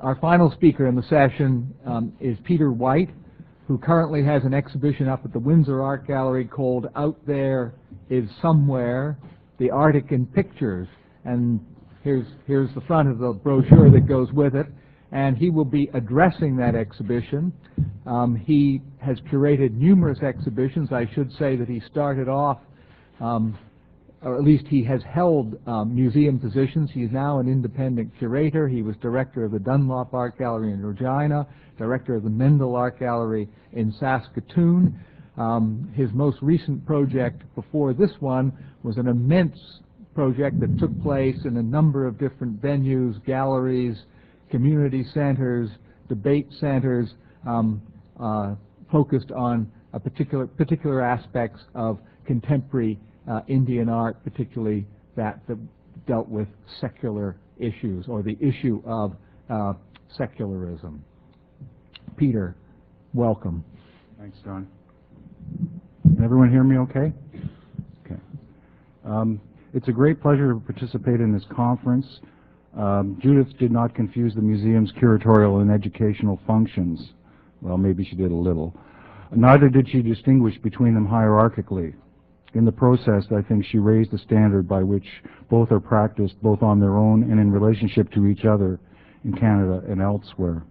Our final speaker in the session is Peter White, who currently has an exhibition up at the Windsor Art Gallery called Out There Is Somewhere, the Arctic in Pictures. And here's the front of the brochure that goes with it. And he will be addressing that exhibition. He has curated numerous exhibitions. I should say that he started off, or at least he has held museum positions. He's now an independent curator. He was director of the Dunlop Art Gallery in Regina, director of the Mendel Art Gallery in Saskatoon. His most recent project before this one was an immense project that took place in a number of different venues, galleries, community centers, debate centers, focused on a particular aspects of contemporary Indian art, particularly that dealt with secular issues or the issue of secularism. Peter, welcome. Thanks, John. Can everyone hear me okay? Okay. It's a great pleasure to participate in this conference. Judith did not confuse the museum's curatorial and educational functions. Well, maybe she did a little. Neither did she distinguish between them hierarchically. In the process, I think she raised the standard by which both are practiced, both on their own and in relationship to each other in Canada and elsewhere.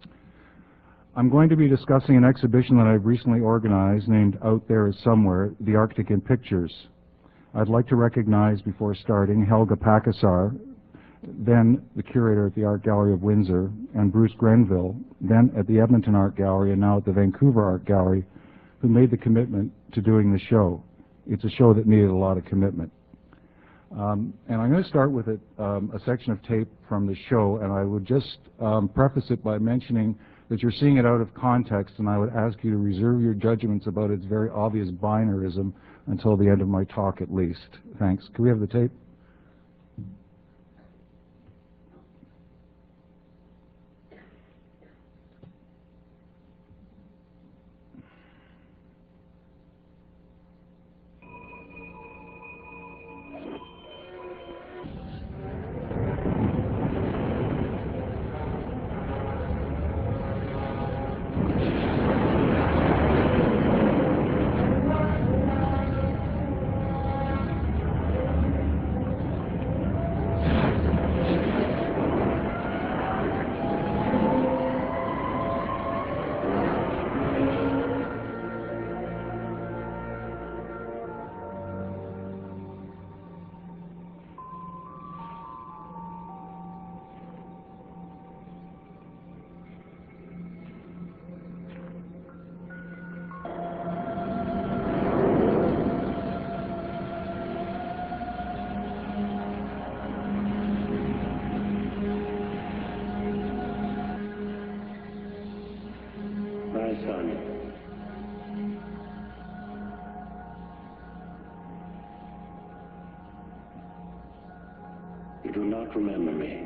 I'm going to be discussing an exhibition that I've recently organized named Out There Is Somewhere, the Arctic in Pictures. I'd like to recognize, before starting, Helga Pakasar, then the curator at the Art Gallery of Windsor, and Bruce Grenville, then at the Edmonton Art Gallery and now at the Vancouver Art Gallery, who made the commitment to doing the show. It's a show that needed a lot of commitment. And I'm going to start with a section of tape from the show, and I would just preface it by mentioning that you're seeing it out of context, and I would ask you to reserve your judgments about its very obvious binarism until the end of my talk at least. Thanks. Can we have the tape? You do not remember me.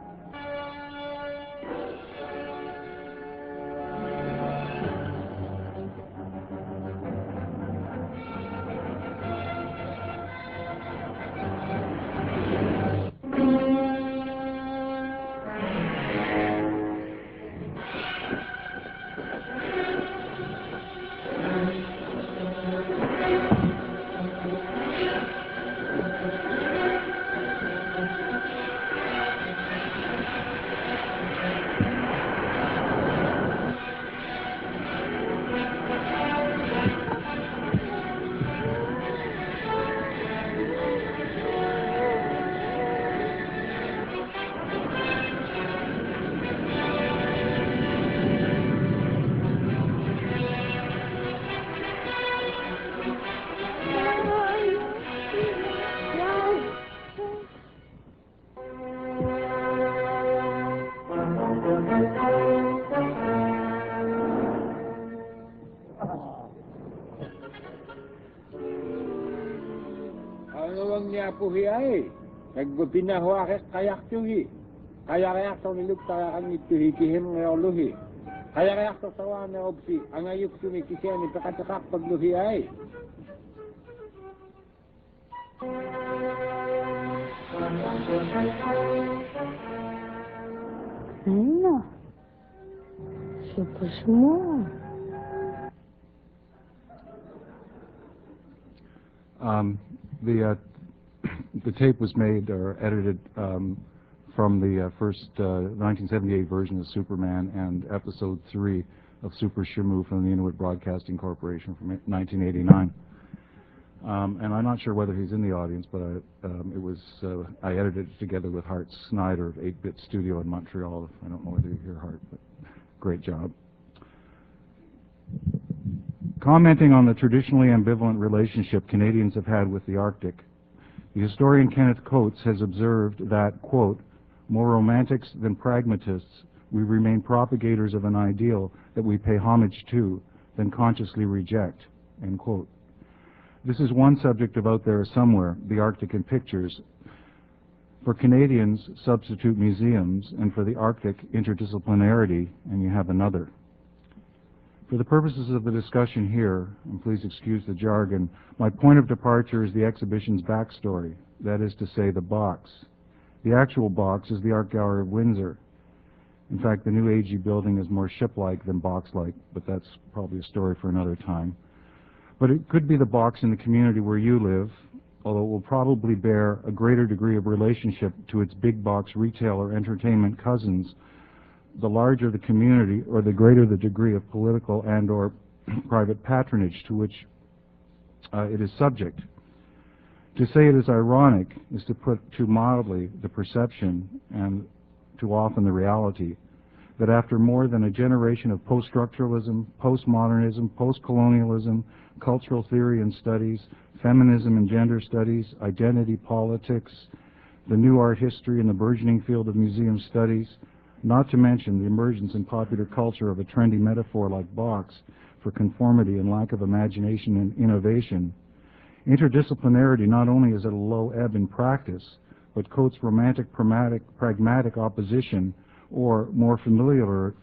Puhiai, nagbabinahuakes kayak tuhi, kayak to niluk tayakan ituhi kihim ngayoluhi, kayak to sawa na obsi, ang ayuk sumi kisya ni pakatakak pagluhi ay. Ano? Super small. The tape was made or edited from the first 1978 version of Superman and episode 3 of Super Shamu from the Inuit Broadcasting Corporation from 1989. And I'm not sure whether he's in the audience, but I edited it together with Hart Snyder of 8-Bit Studio in Montreal. I don't know whether you hear Hart, but great job. Commenting on the traditionally ambivalent relationship Canadians have had with the Arctic, the historian Kenneth Coates has observed that, quote, more romantics than pragmatists, we remain propagators of an ideal that we pay homage to, than consciously reject, end quote. This is one subject of Out There Somewhere, the Arctic in Pictures. For Canadians, substitute museums, and for the Arctic, interdisciplinarity, and you have another. For the purposes of the discussion here, and please excuse the jargon, my point of departure is the exhibition's backstory, that is to say, the box. The actual box is the Art Gallery of Windsor. In fact, the new AG building is more ship-like than box-like, but that's probably a story for another time. But it could be the box in the community where you live, although it will probably bear a greater degree of relationship to its big box retail or entertainment cousins, the larger the community or the greater the degree of political and or private patronage to which it is subject. To say it is ironic is to put too mildly the perception, and too often the reality, that after more than a generation of post-structuralism, postmodernism, post-colonialism, cultural theory and studies, feminism and gender studies, identity politics, the new art history and the burgeoning field of museum studies, not to mention the emergence in popular culture of a trendy metaphor like box for conformity and lack of imagination and innovation, interdisciplinarity not only is at a low ebb in practice, but Coates' romantic, pragmatic opposition, or more familiarly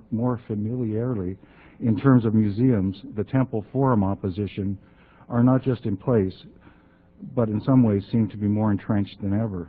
in terms of museums, the Temple Forum opposition, are not just in place, but in some ways seem to be more entrenched than ever.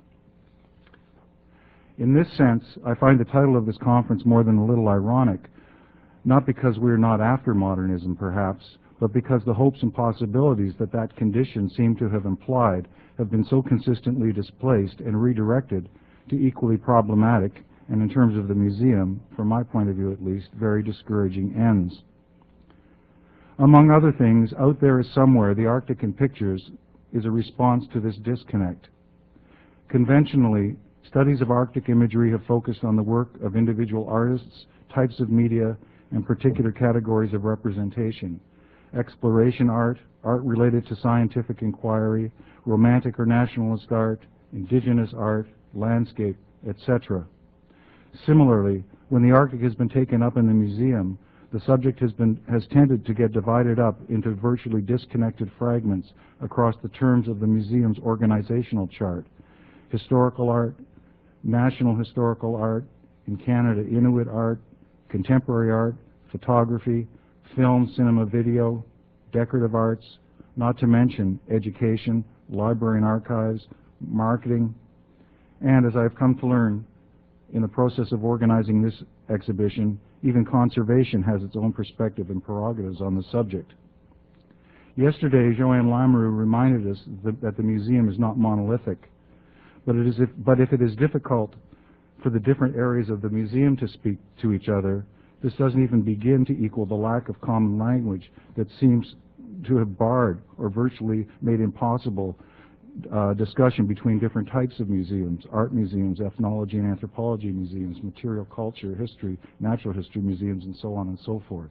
In this sense, I find the title of this conference more than a little ironic, not because we're not after modernism, perhaps, but because the hopes and possibilities that that condition seemed to have implied have been so consistently displaced and redirected to equally problematic, and in terms of the museum, from my point of view at least, very discouraging ends. Among other things, Out There Somewhere, the Arctic in Pictures, is a response to this disconnect. Conventionally, studies of Arctic imagery have focused on the work of individual artists, types of media, and particular categories of representation. Exploration art, art related to scientific inquiry, romantic or nationalist art, indigenous art, landscape, etc. Similarly, when the Arctic has been taken up in the museum, the subject has tended to get divided up into virtually disconnected fragments across the terms of the museum's organizational chart. Historical art, national historical art, in Canada, Inuit art, contemporary art, photography, film, cinema, video, decorative arts, not to mention education, library and archives, marketing, and as I've come to learn in the process of organizing this exhibition, even conservation has its own perspective and prerogatives on the subject. Yesterday, Joanne Lamoureux reminded us that the museum is not monolithic, but if it is difficult for the different areas of the museum to speak to each other, this doesn't even begin to equal the lack of common language that seems to have barred or virtually made impossible discussion between different types of museums, art museums, ethnology and anthropology museums, material culture, history, natural history museums, and so on and so forth.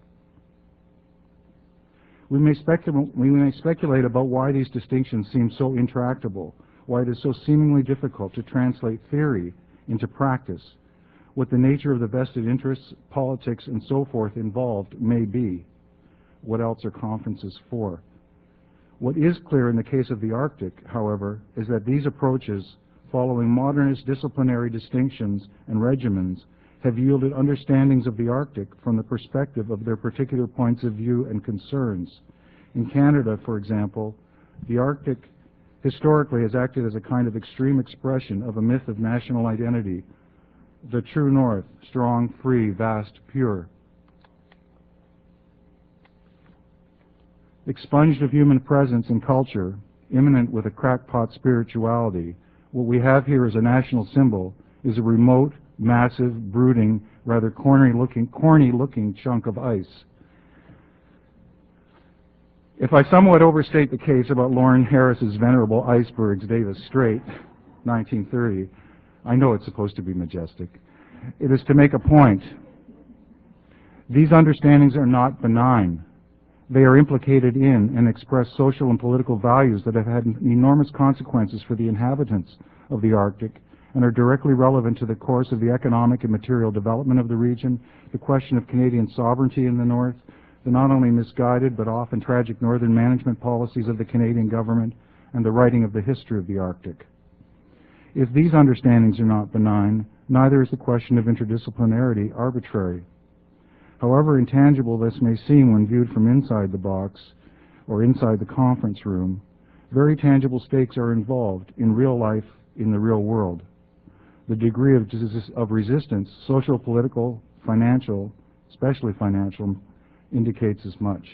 We may speculate about why these distinctions seem so intractable, why it is so seemingly difficult to translate theory into practice, what the nature of the vested interests, politics, and so forth involved may be. What else are conferences for? What is clear in the case of the Arctic, however, is that these approaches, following modernist disciplinary distinctions and regimens, have yielded understandings of the Arctic from the perspective of their particular points of view and concerns. In Canada, for example, the Arctic historically has acted as a kind of extreme expression of a myth of national identity, the true north, strong, free, vast, pure. Expunged of human presence and culture, imminent with a crackpot spirituality, what we have here as a national symbol is a remote, massive, brooding, rather corny-looking chunk of ice. If I somewhat overstate the case about Lauren Harris's venerable icebergs, Davis Strait, 1930, I know it's supposed to be majestic. It is to make a point. These understandings are not benign. They are implicated in and express social and political values that have had enormous consequences for the inhabitants of the Arctic and are directly relevant to the course of the economic and material development of the region, the question of Canadian sovereignty in the North, the not only misguided but often tragic northern management policies of the Canadian government, and the writing of the history of the Arctic. If these understandings are not benign, neither is the question of interdisciplinarity arbitrary. However intangible this may seem when viewed from inside the box or inside the conference room, very tangible stakes are involved in real life in the real world. The degree of resistance, social, political, financial, especially financial, indicates as much.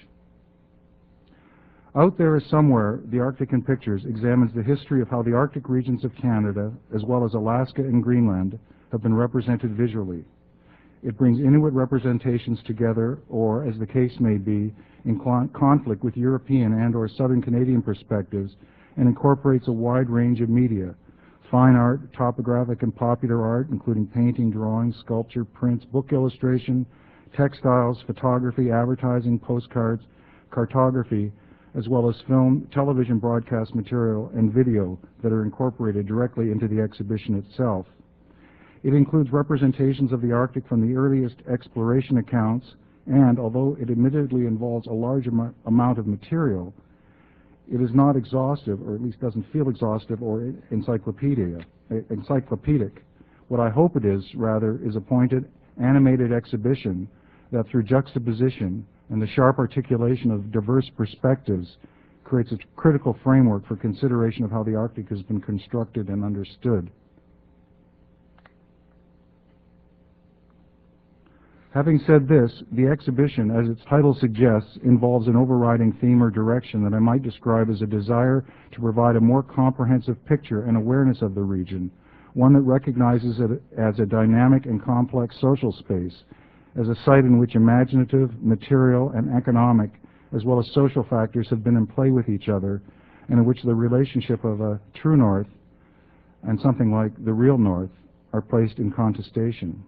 Out There Is Somewhere, The Arctic in Pictures examines the history of how the Arctic regions of Canada, as well as Alaska and Greenland, have been represented visually. It brings Inuit representations together, or, as the case may be, in conflict with European and/or Southern Canadian perspectives, and incorporates a wide range of media: fine art, topographic and popular art, including painting, drawing, sculpture, prints, book illustration, textiles, photography, advertising, postcards, cartography, as well as film, television broadcast material, and video that are incorporated directly into the exhibition itself. It includes representations of the Arctic from the earliest exploration accounts, and although it admittedly involves a large amount of material, it is not exhaustive, or at least doesn't feel exhaustive or encyclopedic. What I hope it is, rather, is a pointed, animated exhibition that, through juxtaposition and the sharp articulation of diverse perspectives, creates a critical framework for consideration of how the Arctic has been constructed and understood. Having said this, the exhibition, as its title suggests, involves an overriding theme or direction that I might describe as a desire to provide a more comprehensive picture and awareness of the region, one that recognizes it as a dynamic and complex social space, as a site in which imaginative, material, and economic, as well as social factors have been in play with each other, and in which the relationship of a true North and something like the real North are placed in contestation.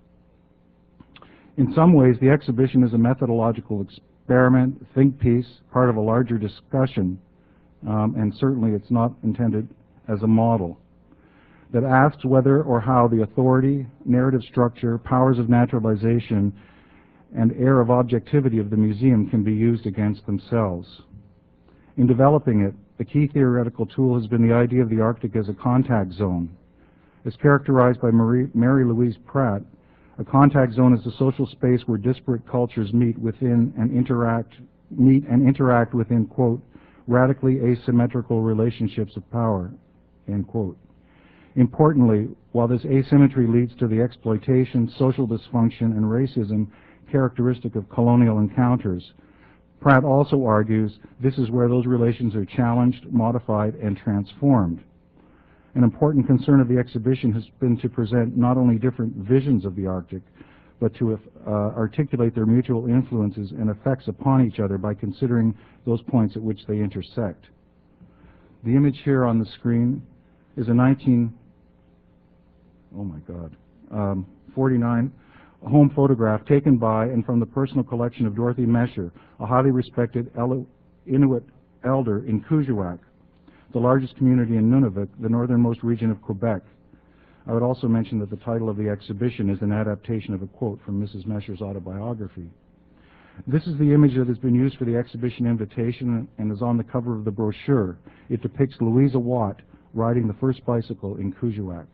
In some ways, the exhibition is a methodological experiment, think piece, part of a larger discussion, and certainly it's not intended as a model, that asks whether or how the authority, narrative structure, powers of naturalization, and air of objectivity of the museum can be used against themselves. In developing it, the key theoretical tool has been the idea of the Arctic as a contact zone. As characterized by Mary Louise Pratt, a contact zone is a social space where disparate cultures meet and interact within, quote, radically asymmetrical relationships of power, end quote. Importantly, while this asymmetry leads to the exploitation, social dysfunction, and racism characteristic of colonial encounters, Pratt also argues this is where those relations are challenged, modified, and transformed. An important concern of the exhibition has been to present not only different visions of the Arctic, but to articulate their mutual influences and effects upon each other by considering those points at which they intersect. The image here on the screen is a 49 home photograph taken by and from the personal collection of Dorothy Mesher, a highly respected Inuit elder in Kuujjuaq, the largest community in Nunavut, the northernmost region of Quebec. I would also mention that the title of the exhibition is an adaptation of a quote from Mrs. Mesher's autobiography. This is the image that has been used for the exhibition invitation and is on the cover of the brochure. It depicts Louisa Watt riding the first bicycle in Kuujjuaq.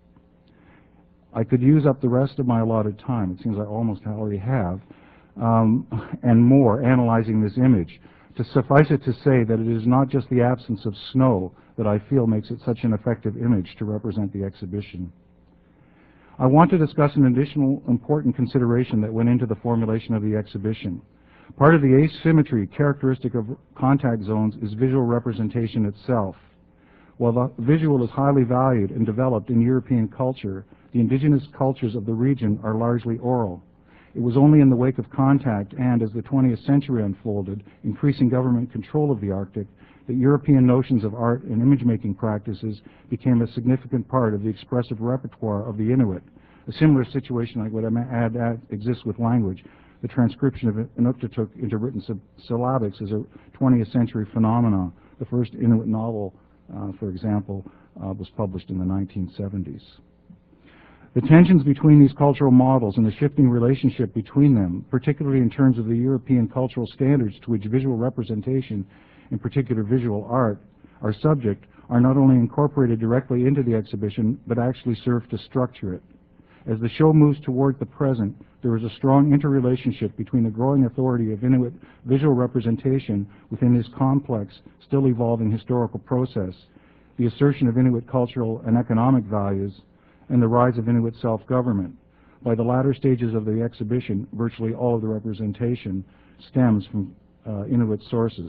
I could use up the rest of my allotted time, it seems I almost already have, and more, analyzing this image. To suffice it to say that it is not just the absence of snow that I feel makes it such an effective image to represent the exhibition. I want to discuss an additional important consideration that went into the formulation of the exhibition. Part of the asymmetry characteristic of contact zones is visual representation itself. While the visual is highly valued and developed in European culture, the indigenous cultures of the region are largely oral. It was only in the wake of contact and, as the 20th century unfolded, increasing government control of the Arctic, that European notions of art and image-making practices became a significant part of the expressive repertoire of the Inuit. A similar situation like what I add exists with language. The transcription of Inuktitut into written syllabics is a 20th century phenomenon. The first Inuit novel, for example, was published in the 1970s. The tensions between these cultural models and the shifting relationship between them, particularly in terms of the European cultural standards to which visual representation, in particular visual art, are subject, are not only incorporated directly into the exhibition, but actually serve to structure it. As the show moves toward the present, there is a strong interrelationship between the growing authority of Inuit visual representation within this complex, still evolving historical process, the assertion of Inuit cultural and economic values, and the rise of Inuit self-government. By the latter stages of the exhibition, virtually all of the representation stems from Inuit sources.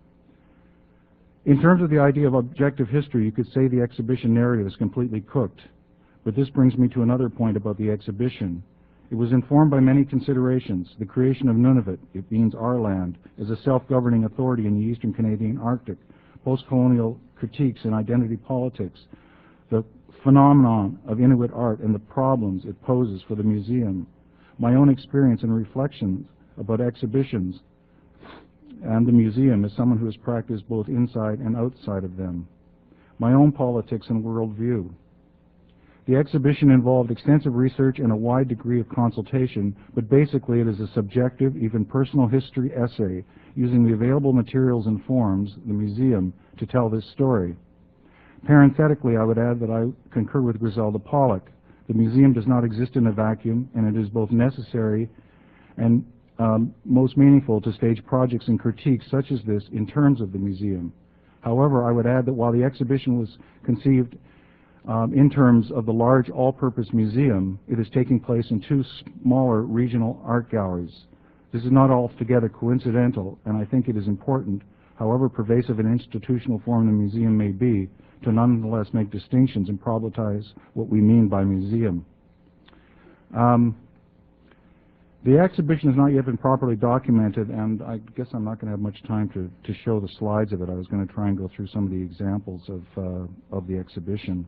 In terms of the idea of objective history, you could say the exhibition narrative is completely cooked. But this brings me to another point about the exhibition. It was informed by many considerations. The creation of Nunavut, it means our land, as a self-governing authority in the eastern Canadian Arctic, post-colonial critiques and identity politics, the phenomenon of Inuit art and the problems it poses for the museum, my own experience and reflections about exhibitions and the museum as someone who has practiced both inside and outside of them, my own politics and worldview. The exhibition involved extensive research and a wide degree of consultation, but basically it is a subjective, even personal history essay using the available materials and forms, the museum, to tell this story. Parenthetically, I would add that I concur with Griselda Pollock. The museum does not exist in a vacuum, and it is both necessary and most meaningful to stage projects and critiques such as this in terms of the museum. However, I would add that while the exhibition was conceived in terms of the large all-purpose museum, it is taking place in two smaller regional art galleries. This is not altogether coincidental, and I think it is important, however pervasive an institutional form the museum may be, to nonetheless make distinctions and problematize what we mean by museum. The exhibition has not yet been properly documented, and I guess I'm not going to have much time to show the slides of it. I was going to try and go through some of the examples of the exhibition.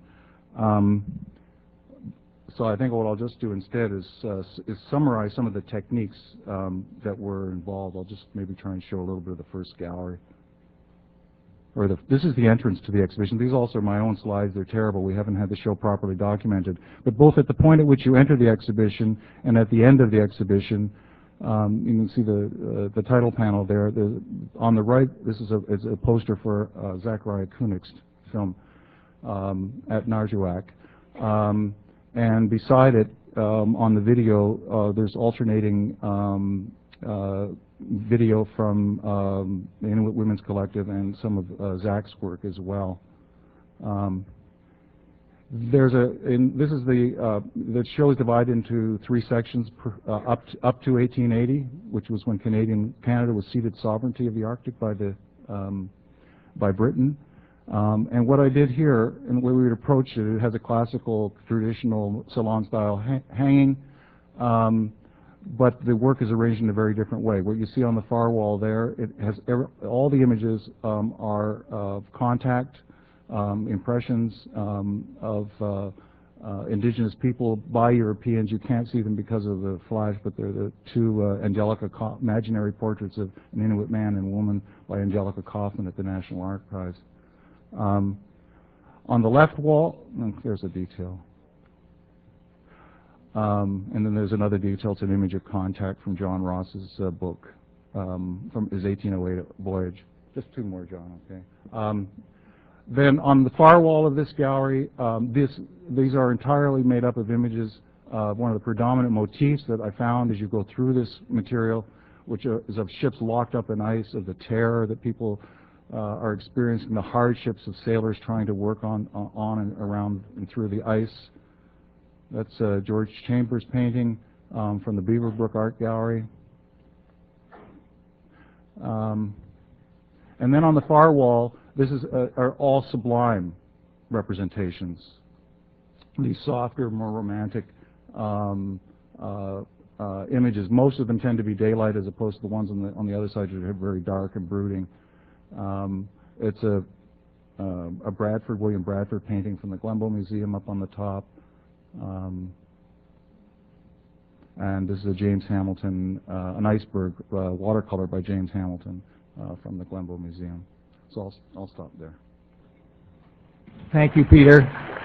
So I think what I'll just do instead is summarize some of the techniques that were involved. I'll just maybe try and show a little bit of the first gallery. This is the entrance to the exhibition. These also are my own slides. They're terrible. We haven't had the show properly documented. But both at the point at which you enter the exhibition and at the end of the exhibition, you can see the title panel there. On the right, this is a poster for Zachariah Kunig's film at Narjuak. And beside it, on the video, there's alternating video from the Inuit Women's Collective and some of Zach's work as well. The show is divided into three sections up to 1880, which was when Canada was ceded sovereignty of the Arctic by Britain. And what I did here, and the way we would approach it, it has a classical, traditional salon-style hanging. But the work is arranged in a very different way. What you see on the far wall there, it has all the images are of contact, impressions of indigenous people by Europeans. You can't see them because of the flash, but they're the two imaginary portraits of an Inuit man and woman by Angelica Kaufman at the National Archives. On the left wall, there's a detail. And then there's another detail. It's an image of contact from John Ross's book from his 1808 voyage. Just two more, John, okay? Then on the far wall of this gallery, these are entirely made up of images. One of the predominant motifs that I found as you go through this material, which is of ships locked up in ice, of the terror that people are experiencing, the hardships of sailors trying to work on and around and through the ice. That's George Chambers' painting from the Beaverbrook Art Gallery. And then on the far wall, this is are all sublime representations. These softer, more romantic images. Most of them tend to be daylight, as opposed to the ones on the other side that are very dark and brooding. It's a William Bradford painting from the Glenbow Museum up on the top. And this is a James Hamilton, an iceberg watercolor by James Hamilton from the Glenbow Museum. So I'll stop there. Thank you, Peter.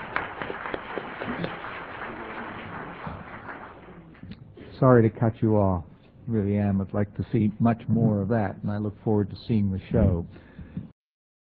Sorry to cut you off. Really am. I'd like to see much more of that, and I look forward to seeing the show.